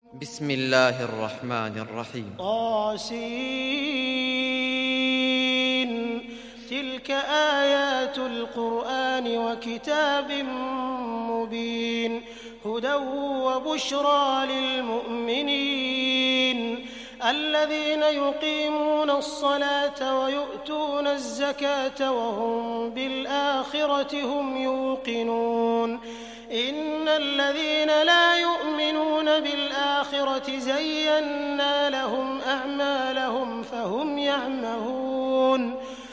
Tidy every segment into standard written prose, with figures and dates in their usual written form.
بسم الله الرحمن الرحيم. طاسين. تلك آيات القرآن وكتاب مبين، هدى وبشرى للمؤمنين الذين يقيمون الصلاة ويؤتون الزكاة وهم بالآخرة هم يوقنون. إن الذين لا يؤمنون بالآخرة زينا لهم أعمالهم فهم يعمهون.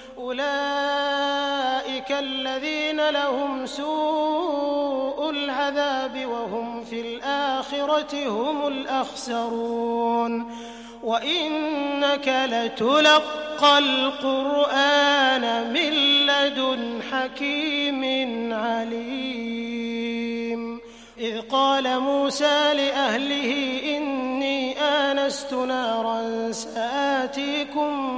أولئك الذين لهم سوء العذاب وهم في الآخرة هم الأخسرون. وإنك لتلقى القرآن من لدن حكيم عليم. إذ قال موسى لأهله إني آنست نارا سآتيكم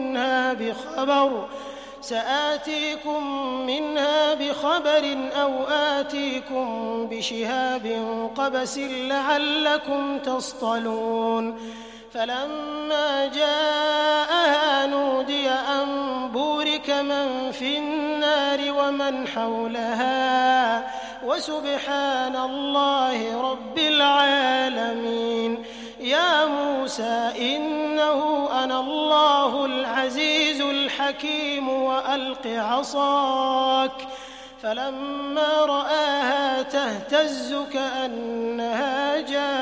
منها بخبر أو آتيكم بشهاب قبس لعلكم تصطلون. فلما جاءها نودي أن بورك من في النار ومن حولها وسبحان الله رب العالمين. يا موسى إنه أنا الله العزيز الحكيم وألق عصاك. فلما رآها تهتز كأنها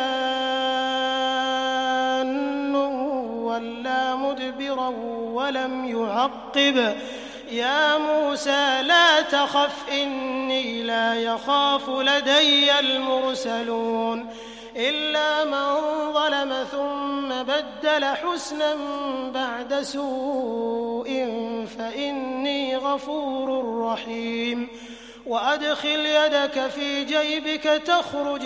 جان ولا مدبرا ولم يعقب. يا موسى لا تخف إني لا يخاف لدي المرسلون. إلا من ظلم ثم بدل حسنا بعد سوء فإني غفور رحيم. وأدخل يدك في جيبك تخرج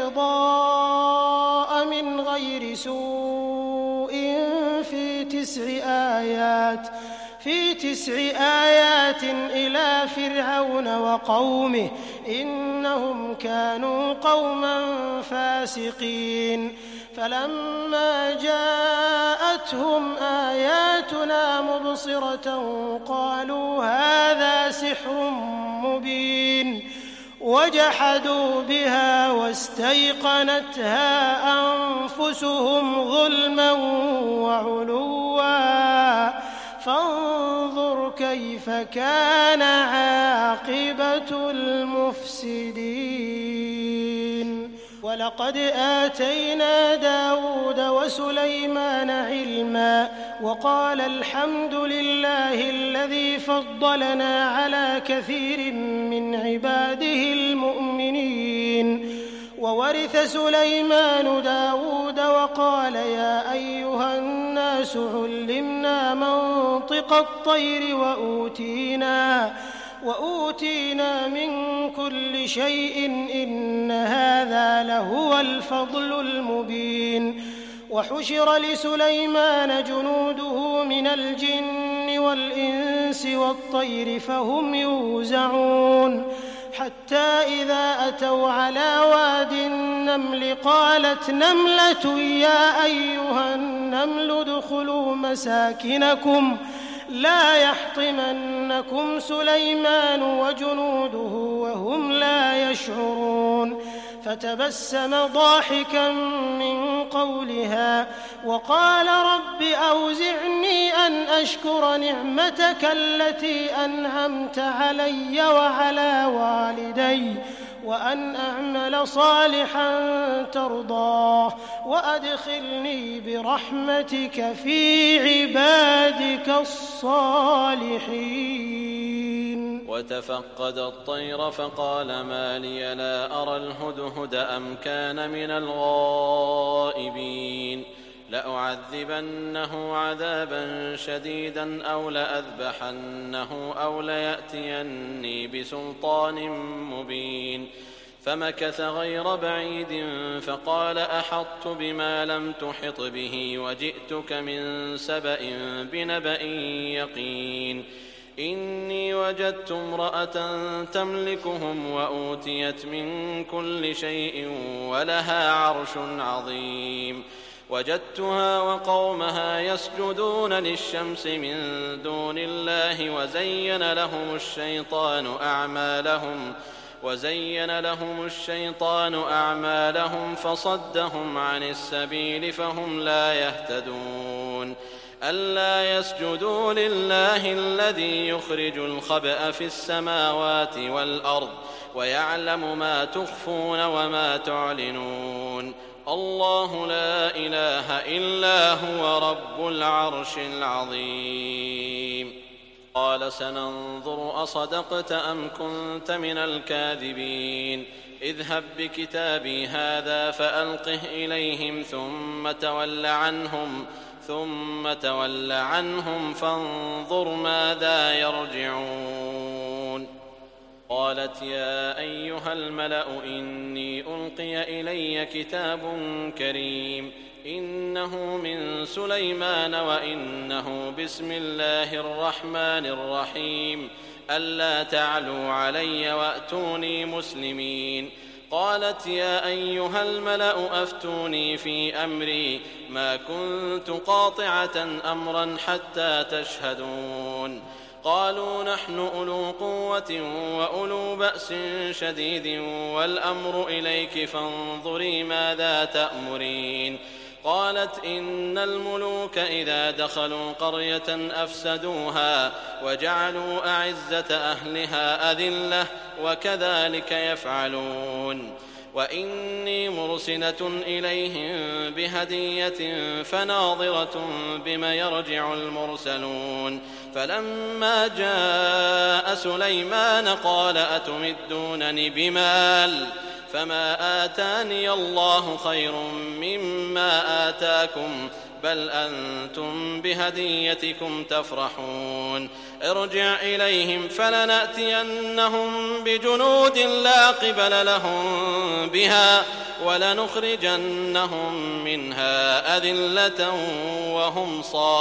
بيضاء من غير سوء في 9 آيات إلى فرعون وقومه إنهم كانوا قوما فاسقين. فلما جاءتهم آياتنا مبصرة قالوا هذا سحر مبين، وجحدوا بها واستيقنتها أنفسهم ظلما وعلوا. فانظر كيف كان عاقبة المفسدين. ولقد آتينا داود وسليمان علما وقال الحمد لله الذي فضلنا على كثير من عباده المؤمنين. وورث سليمان داود وقال يا أيها الناس علمنا منطق الطير وأوتينا من كل شيء إن هذا لهو الفضل المبين. وحشر لسليمان جنوده من الجن والإنس والطير فهم يوزعون. حتى إذا أتوا على واد النمل قالت نملة يا أيها النمل ادخلوا مساكنكم لا يحطمنكم سليمان وجنوده وهم لا يشعرون. فتبسم ضاحكا من قولها وقال رب أوزعني أن أشكر نعمتك التي أنعمت علي وعلى والدي وأن أعمل صالحا ترضاه وأدخلني برحمتك في عبادك الصالحين. وتفقد الطير فقال ما لي لا أرى الهدهد أم كان من الغائبين لأعذبنه عذابا شديدا أو لأذبحنه أو ليأتيني بسلطان مبين. فمكث غير بعيد فقال أحطت بما لم تحط به وجئتك من سبأ بنبأ يقين. إني وجدت امرأة تملكهم وأوتيت من كل شيء ولها عرش عظيم وجدتها وقومها يسجدون للشمس من دون الله وزين لهم الشيطان أعمالهم فصدهم عن السبيل فهم لا يهتدون ألا يسجدوا لله الذي يخرج الخبأ في السماوات والأرض ويعلم ما تخفون وما تعلنون الله لا إله إلا هو رب العرش العظيم قال سننظر أصدقت أم كنت من الكاذبين اذهب بكتابي هذا فألقه إليهم ثم تول عنهم فانظر ماذا يرجعون قالت يا أيها الملأ إني ألقي إلي كتاب كريم إنه من سليمان وإنه بسم الله الرحمن الرحيم ألا تعلوا علي وأتوني مسلمين قالت يا أيها الملأ أفتوني في أمري ما كنت قاطعة أمرا حتى تشهدون قالوا نحن أولو قوة وأولو بأس شديد والأمر إليك فانظري ماذا تأمرين قالت إن الملوك إذا دخلوا قرية أفسدوها وجعلوا أعزة أهلها أذلة وكذلك يفعلون وإني مرسلة إليهم بهدية فناظرة بما يرجع المرسلون فلما جاء سليمان قال أتمدونني بمال فما آتاني الله خير مما آتاكم بل أنتم بهديتكم تفرحون ارجع إليهم فلنأتينهم بجنود لا قبل لهم بها ولنخرجنهم منها أذلة وهم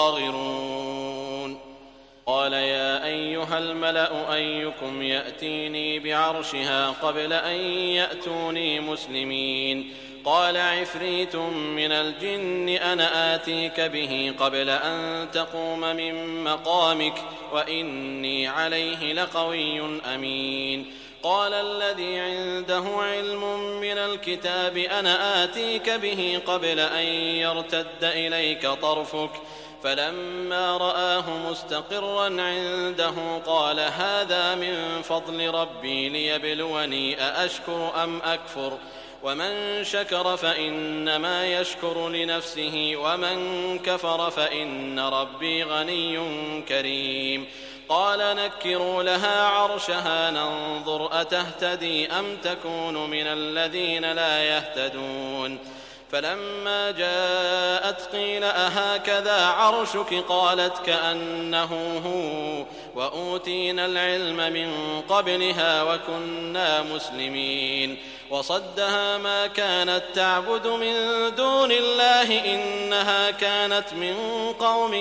صاغرون قال يا أيها الملأ أيكم يأتيني بعرشها قبل أن يأتوني مسلمين قال عفريت من الجن أنا آتيك به قبل أن تقوم من مقامك وإني عليه لقوي أمين قال الذي عنده علم من الكتاب أنا آتيك به قبل أن يرتد إليك طرفك فلما رآه مستقرا عنده قال هذا من فضل ربي ليبلوني أأشكر أم أكفر ومن شكر فإنما يشكر لنفسه ومن كفر فإن ربي غني كريم قال نكروا لها عرشها ننظر أتهتدي أم تكون من الذين لا يهتدون فلما جاءت قيل أهكذا عرشك قالت كأنه هو وأوتينا العلم من قبلها وكنا مسلمين وصدها ما كانت تعبد من دون الله إنها كانت من قوم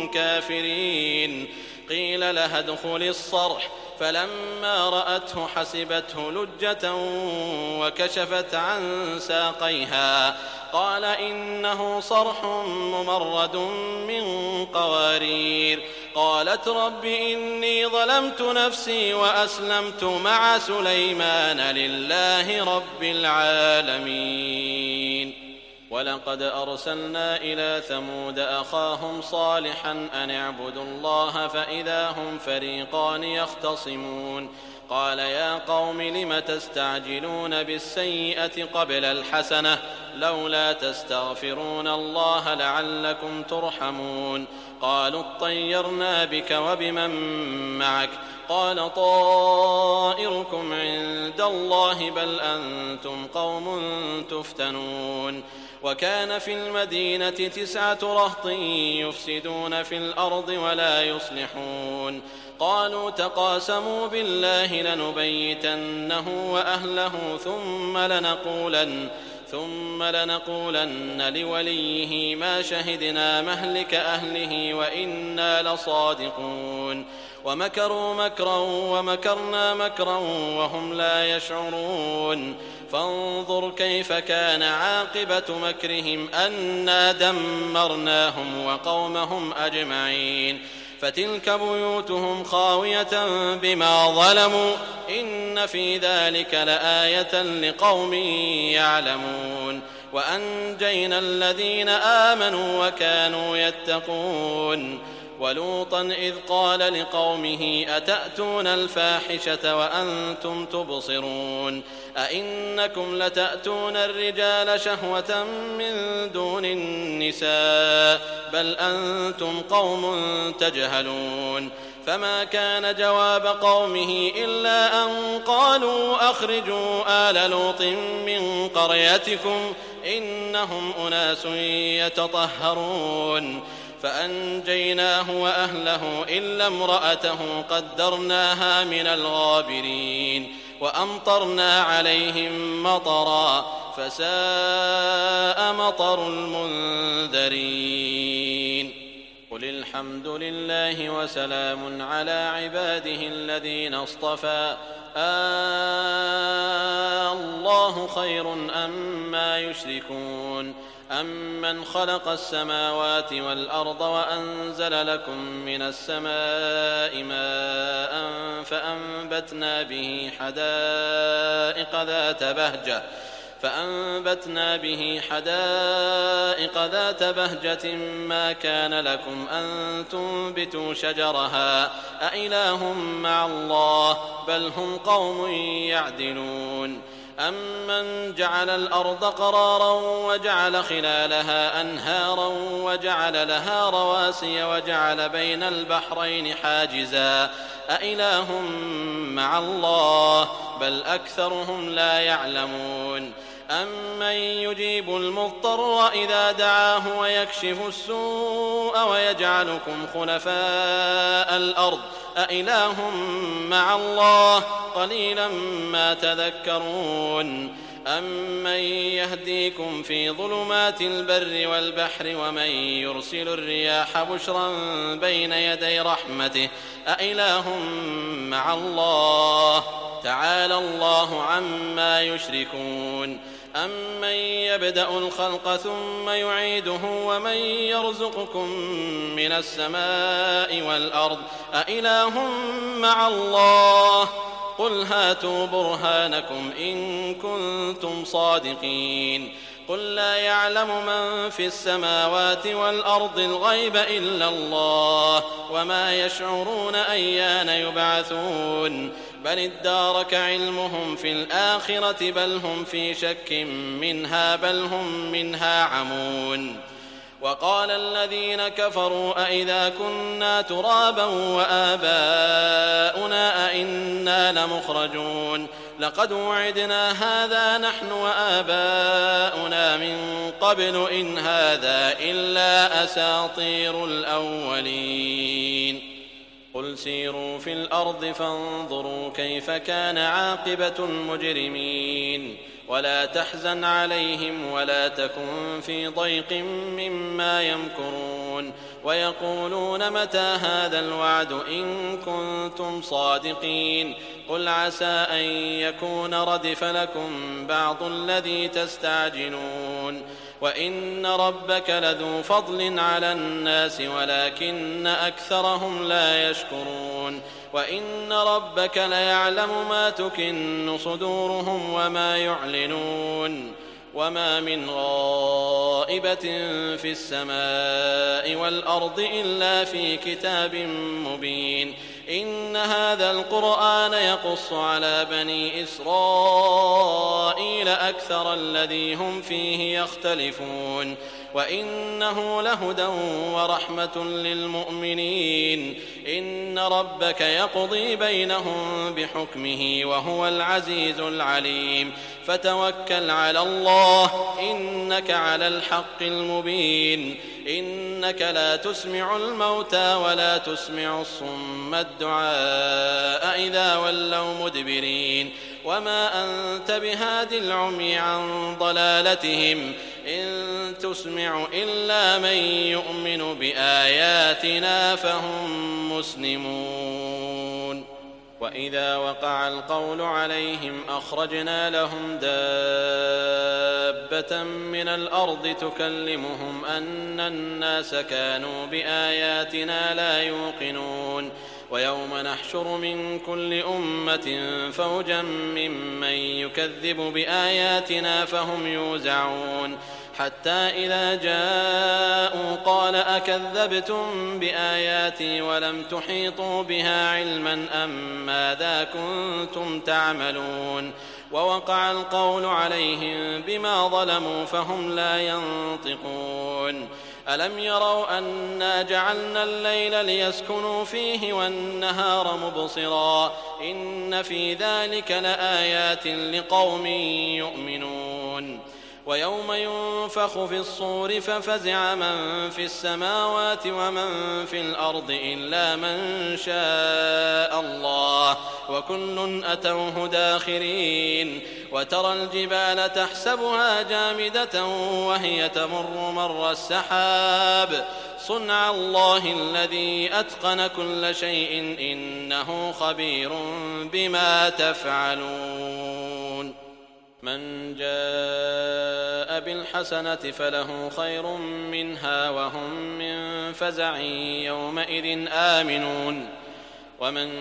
كافرين قيل لها ادخل الصرح فلما رأته حسبته لجة وكشفت عن ساقيها قال إنه صرح ممرد من قوارير قالت رب إني ظلمت نفسي وأسلمت مع سليمان لله رب العالمين ولقد أرسلنا إلى ثمود أخاهم صالحا أن اعبدوا الله فإذا هم فريقان يختصمون قال يا قوم لم تستعجلون بالسيئة قبل الحسنة لولا تستغفرون الله لعلكم ترحمون قالوا اطيرنا بك وبمن معك قال طائركم عند الله بل أنتم قوم تفتنون وكان في المدينة 9 رهط يفسدون في الأرض ولا يصلحون قالوا تقاسموا ثم لنقولن لوليه ما شهدنا مهلك أهله وإنا لصادقون ومكروا مكرا ومكرنا مكرا وهم لا يشعرون فانظر كيف كان عاقبة مكرهم أنا دمرناهم وقومهم أجمعين فتلك بيوتهم خاوية بما ظلموا إن في ذلك لآية لقوم يعلمون وأنجينا الذين آمنوا وكانوا يتقون ولوطا إذ قال لقومه أتأتون الفاحشة وأنتم تبصرون أئنكم لتأتون الرجال شهوة من دون النساء بل أنتم قوم تجهلون فما كان جواب قومه إلا أن قالوا أخرجوا آل لوط من قريتكم إنهم أناس يتطهرون فأنجيناه وأهله إلا امرأته قدرناها من الغابرين وأمطرنا عليهم مطرا فساء مطر المنذرين قل الحمد لله وسلام على عباده الذين اصطفى الله خير أما يشركون أمن خلق السماوات والأرض وأنزل لكم من السماء ماء فأنبتنا به حدائق ذات بهجة ما كان لكم أن تنبتوا شجرها أإله مع الله بل هم قوم يعدلون أمن جعل الأرض قرارا وجعل خلالها أنهارا وجعل لها رواسي وجعل بين البحرين حاجزا أإله مع الله بل أكثرهم لا يعلمون أمن يجيب المضطر إذا دعاه ويكشف السوء ويجعلكم خلفاء الأرض أإله مع الله قليلا ما تذكرون أمن يهديكم في ظلمات البر والبحر ومن يرسل الرياح بشرا بين يدي رحمته أإله مع الله تعالى الله عما يشركون أمن يبدأ الخلق ثم يعيده ومن يرزقكم من السماء والأرض أإله مع الله قل هاتوا برهانكم إن كنتم صادقين قل لا يعلم من في السماوات والأرض الغيب إلا الله وما يشعرون أيان يبعثون بل ادارك علمهم في الآخرة بل هم في شك منها بل هم منها عمون وقال الذين كفروا أئذا كنا ترابا وآباؤنا أئنا لمخرجون لقد وعدنا هذا نحن وآباؤنا من قبل إن هذا إلا أساطير الأولين قل سيروا في الأرض فانظروا كيف كان عاقبة المجرمين ولا تحزن عليهم ولا تكن في ضيق مما يمكرون ويقولون متى هذا الوعد إن كنتم صادقين قل عسى أن يكون ردف لكم بعض الذي تستعجلون وإن ربك لذو فضل على الناس ولكن أكثرهم لا يشكرون وإن ربك ليعلم ما تكن صدورهم وما يعلنون وما من غائبة في السماء والأرض إلا في كتاب مبين إن هذا القرآن يقص على بني إسرائيل أكثر الذي هم فيه يختلفون وإنه لهدى ورحمة للمؤمنين إن ربك يقضي بينهم بحكمه وهو العزيز العليم فتوكل على الله إنك على الحق المبين إنك لا تسمع الموتى ولا تسمع الصم الدعاء إذا ولوا مدبرين وما أنت بهاد العمي عن ضلالتهم إن تسمع إلا من يؤمن بآياتنا فهم مسلمون. وإذا وقع القول عليهم أخرجنا لهم دابة من الأرض تكلمهم أن الناس كانوا بآياتنا لا يوقنون. ويوم نحشر من كل أمة فوجا ممن يكذب بآياتنا فهم يوزعون حتى إذا جاءوا قال أكذبتم بآياتي ولم تحيطوا بها علما أم ماذا كنتم تعملون. ووقع القول عليهم بما ظلموا فهم لا ينطقون. ألم يروا أنا جعلنا الليل ليسكنوا فيه والنهار مبصرا إن في ذلك لآيات لقوم يؤمنون. ويوم ينفخ في الصور ففزع من في السماوات ومن في الأرض إلا من شاء الله وكل أتوه داخرين. وترى الجبال تحسبها جامدة وهي تمر مر السحاب صنع الله الذي أتقن كل شيء إنه خبير بما تفعلون. من جاء بالحسنة فله خير منها وهم من فزع يومئذ آمنون. ومن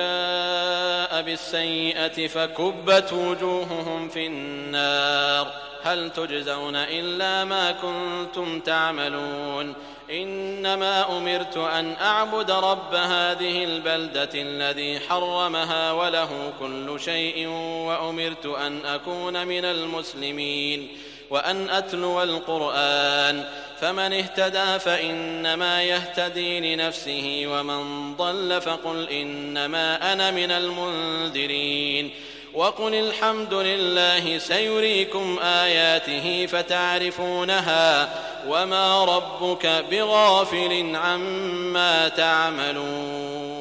جاء بالسيئة فكبت وجوههم في النار هل تجزون إلا ما كنتم تعملون. إنما أمرت أن أعبد رب هذه البلدة الذي حرمها وله كل شيء وأمرت أن أكون من المسلمين وأن أتلو القرآن فمن اهتدى فإنما يهتدي لنفسه ومن ضل فقل إنما أنا من المنذرين. وقل الحمد لله سيريكم آياته فتعرفونها وما ربك بغافل عما تعملون.